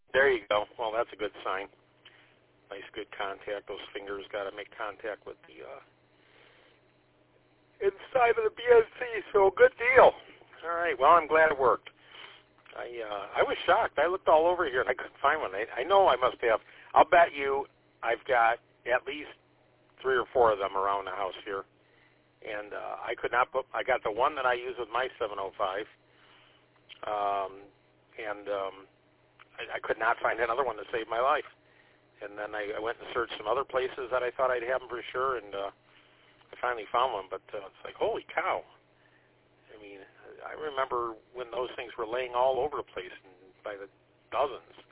There you go. Well, that's a good sign. Nice, good contact. Those fingers got to make contact with the inside of the BNC, so good deal. All right, well, I'm glad it worked. I was shocked. I looked all over here, and I couldn't find one. I know I must have. I'll bet you I've got at least 3 or 4 of them around the house here. And I could not put, I got the one that I use with my 705, I could not find another one to save my life. And then I went and searched some other places that I thought I'd have them for sure, and I finally found one, but it's like, holy cow. I mean, I remember when those things were laying all over the place by the dozens.